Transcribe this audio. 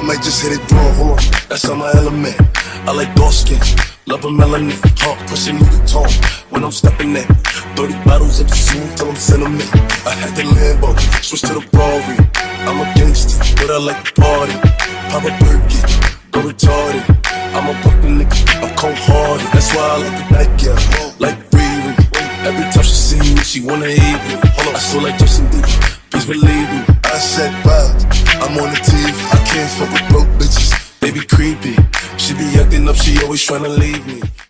might just hit it raw, hold on, that's on my element. I like dark skins, love a melanin, heart pushing Louis Vuitton when I'm stepping in. 30 bottles of the food till I'm sentiment. I had the Lambo, switch to the Rari. I'm a gangster, but I like to party. Pop a Birkin, go retarded. I'm a Brooklyn nigga, I'm cold-hearted. That's why I like the night girl, like Riri. Every time she see me, she wanna hate me. I feel like Justin Bieber, please believe me. I said vibes, I'm on the TV. I can't fuck with broke bitches, they be creepy. She be acting up, she always tryna leave me.